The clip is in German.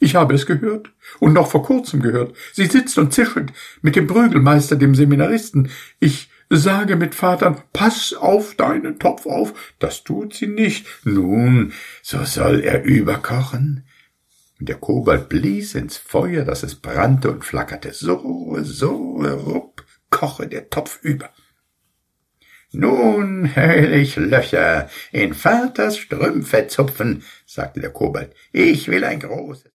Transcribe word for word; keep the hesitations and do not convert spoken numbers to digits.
Ich habe es gehört und noch vor kurzem gehört. Sie sitzt und zischelt mit dem Prügelmeister, dem Seminaristen. Ich sage mit Vater, pass auf deinen Topf auf. Das tut sie nicht. Nun, so soll er überkochen. Und der Kobold blies ins Feuer, dass es brannte und flackerte. So, so, rupp, koche der Topf über. »Nun will ich Löcher in Vaters Strümpfe zupfen«, sagte der Kobold. »Ich will ein großes.«